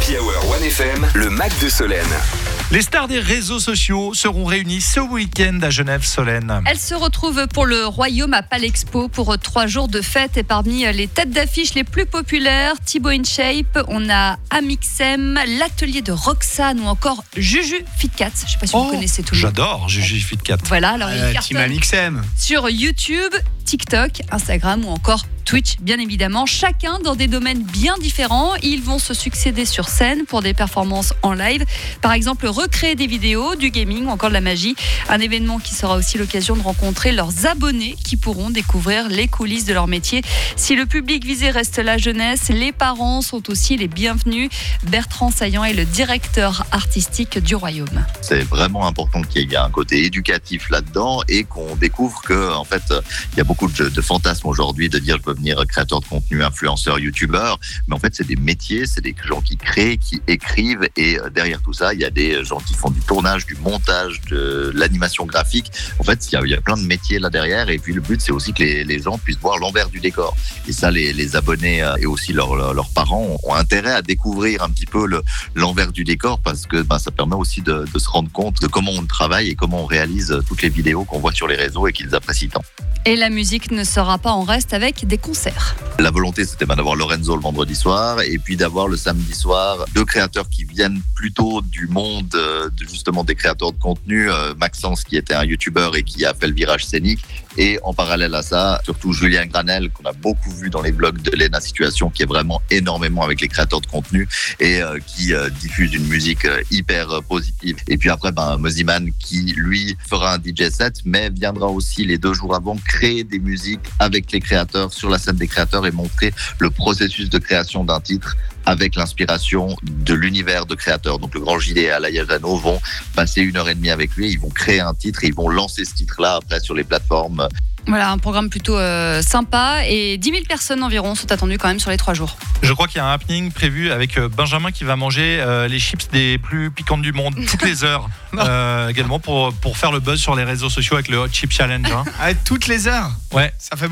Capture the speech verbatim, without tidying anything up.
Happy Hour one F M, le Mac de Solène. Les stars des réseaux sociaux seront réunies ce week-end à Genève, Solène. Elles se retrouvent pour le Royaume à Palexpo pour trois jours de fête. Et parmi les têtes d'affiche les plus populaires, Thibaut InShape, on a Amixem, l'atelier de Roxane ou encore Juju Fitcat. Je ne sais pas si Oh, vous connaissez tout le monde. J'adore Juju Fitcat. Voilà, alors Euh, il Team cartonne Amixem. sur YouTube, TikTok, Instagram ou encore Twitch, bien évidemment, chacun dans des domaines bien différents. Ils vont se succéder sur scène pour des performances en live. Par exemple, recréer des vidéos, du gaming ou encore de la magie. Un événement qui sera aussi l'occasion de rencontrer leurs abonnés qui pourront découvrir les coulisses de leur métier. Si le public visé reste la jeunesse, les parents sont aussi les bienvenus. Bertrand Saillant est le directeur artistique du Royaume. C'est vraiment important qu'il y ait un côté éducatif là-dedans et qu'on découvre que, en fait, il y a beaucoup de, de fantasmes aujourd'hui de dire je peux devenir créateur de contenu, influenceur, youtubeur, mais en fait c'est des métiers, c'est des gens qui créent, qui écrivent et derrière tout ça il y a des gens qui font du tournage, du montage, de l'animation graphique. En fait il y a, il y a plein de métiers là derrière et puis le but c'est aussi que les, les gens puissent voir l'envers du décor et ça les, les abonnés et aussi leurs, leurs parents ont, ont intérêt à découvrir un petit peu le, l'envers du décor parce que ben, ça permet aussi de, de se rendre compte de comment on travaille et comment on réalise toutes les vidéos qu'on voit sur les réseaux et qu'ils apprécient tant. Et la musique ne sera pas en reste avec des concerts. La volonté, c'était d'avoir Lorenzo le vendredi soir et puis d'avoir le samedi soir deux créateurs qui viennent plutôt du monde de, justement des créateurs de contenu. Maxence, qui était un youtubeur et qui a fait le virage scénique. Et en parallèle à ça, surtout Julien Granel, qu'on a beaucoup vu dans les vlogs de Lena Situation, qui est vraiment énormément avec les créateurs de contenu et euh, qui euh, diffuse une musique euh, hyper euh, positive. Et puis après, ben, Moziman, qui lui fera un D J set, mais viendra aussi les deux jours avant créer des musiques avec les créateurs sur la scène des créateurs et montrer le processus de création d'un titre avec l'inspiration de l'univers de créateurs. Donc le grand J D et Alaya Jano vont passer une heure et demie avec lui, ils vont créer un titre et ils vont lancer ce titre-là après sur les plateformes. Voilà, un programme plutôt euh, sympa et dix mille personnes environ sont attendues quand même sur les trois jours. Je crois qu'il y a un happening prévu avec Benjamin qui va manger euh, les chips des plus piquantes du monde toutes les heures euh, également pour, pour faire le buzz sur les réseaux sociaux avec le Hot Chip Challenge. Hein. Ah, toutes les heures. Ouais. Ça fait